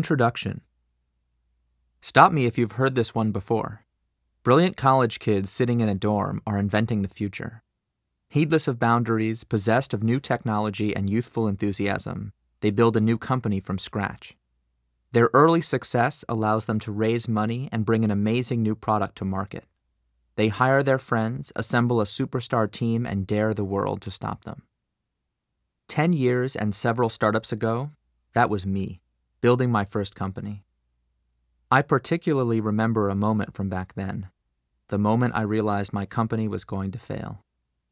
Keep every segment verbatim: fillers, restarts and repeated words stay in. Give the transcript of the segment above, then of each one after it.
Introduction. Stop me if you've heard this one before. Brilliant college kids sitting in a dorm are inventing the future. Heedless of boundaries, possessed of new technology and youthful enthusiasm, they build a new company from scratch. Their early success allows them to raise money and bring an amazing new product to market. They hire their friends, assemble a superstar team, and dare the world to stop them. Ten years and several startups ago, that was me, building my first company. I particularly remember a moment from back then, the moment I realized my company was going to fail.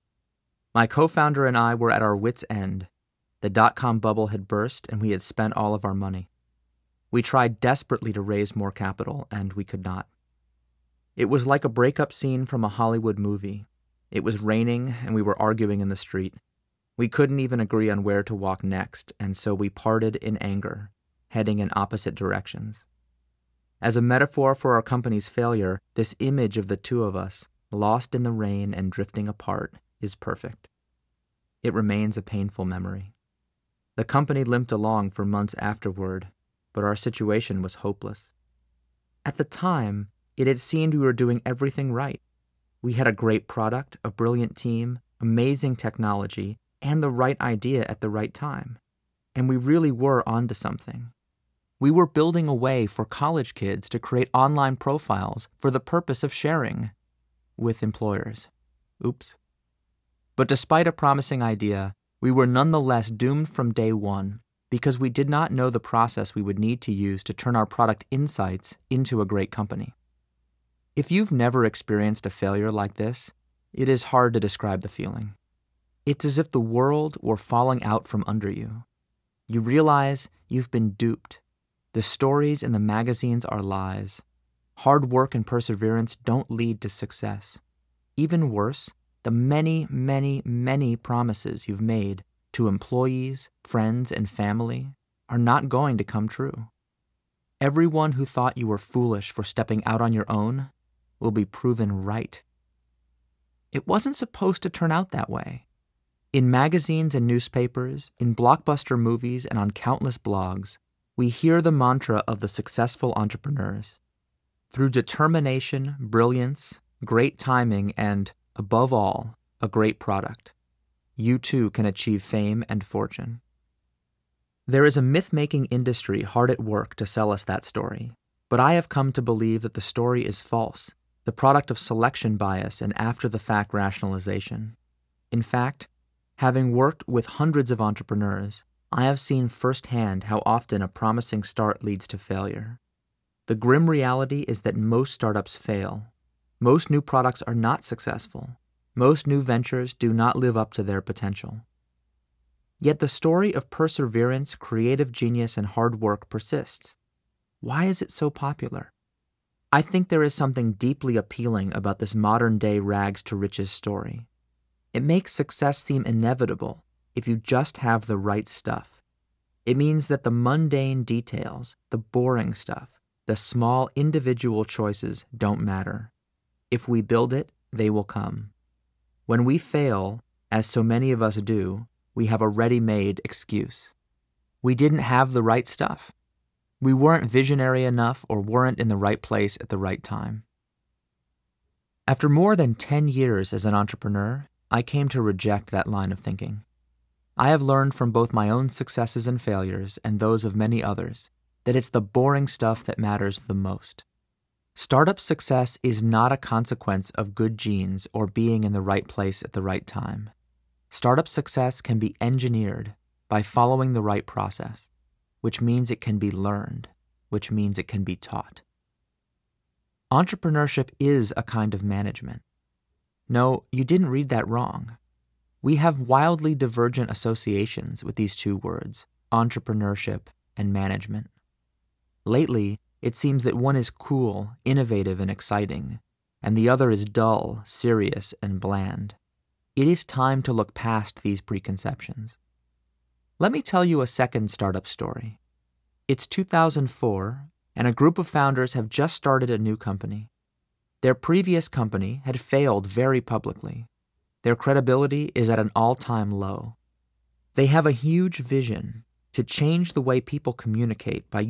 My co-founder and I were at our wits' end. The dot-com bubble had burst and we had spent all of our money. We tried desperately to raise more capital, and we could not. It was like a breakup scene from a Hollywood movie. It was raining and we were arguing in the street. We couldn't even agree on where to walk next, and so we parted in anger, heading in opposite directions. As a metaphor for our company's failure, this image of the two of us, lost in the rain and drifting apart, is perfect. It remains a painful memory. The company limped along for months afterward, but our situation was hopeless. At the time, it had seemed we were doing everything right. We had a great product, a brilliant team, amazing technology, and the right idea at the right time. And we really were onto something. We were building a way for college kids to create online profiles for the purpose of sharing with employers. Oops. But despite a promising idea, we were nonetheless doomed from day one because we did not know the process we would need to use to turn our product insights into a great company. If you've never experienced a failure like this, it is hard to describe the feeling. It's as if the world were falling out from under you. You realize you've been duped. The stories in the magazines are lies. Hard work and perseverance don't lead to success. Even worse, the many, many, many promises you've made to employees, friends, and family are not going to come true. Everyone who thought you were foolish for stepping out on your own will be proven right. It wasn't supposed to turn out that way. In magazines and newspapers, in blockbuster movies, and on countless blogs, we hear the mantra of the successful entrepreneurs. Through determination, brilliance, great timing, and, above all, a great product, you too can achieve fame and fortune. There is a myth-making industry hard at work to sell us that story, but I have come to believe that the story is false, the product of selection bias and after-the-fact rationalization. In fact, having worked with hundreds of entrepreneurs, I have seen firsthand how often a promising start leads to failure. The grim reality is that most startups fail. Most new products are not successful. Most new ventures do not live up to their potential. Yet the story of perseverance, creative genius, and hard work persists. Why is it so popular? I think there is something deeply appealing about this modern-day rags-to-riches story. It makes success seem inevitable if you just have the right stuff. It means that the mundane details, the boring stuff, the small individual choices don't matter. If we build it, they will come. When we fail, as so many of us do, we have a ready-made excuse. We didn't have the right stuff. We weren't visionary enough or weren't in the right place at the right time. After more than ten years as an entrepreneur, I came to reject that line of thinking. I have learned from both my own successes and failures and those of many others that it's the boring stuff that matters the most. Startup success is not a consequence of good genes or being in the right place at the right time. Startup success can be engineered by following the right process, which means it can be learned, which means it can be taught. Entrepreneurship is a kind of management. No, you didn't read that wrong. We have wildly divergent associations with these two words, entrepreneurship and management. Lately, it seems that one is cool, innovative, and exciting, and the other is dull, serious, and bland. It is time to look past these preconceptions. Let me tell you a second startup story. It's two thousand four, and a group of founders have just started a new company. Their previous company had failed very publicly. Their credibility is at an all-time low. They have a huge vision to change the way people communicate by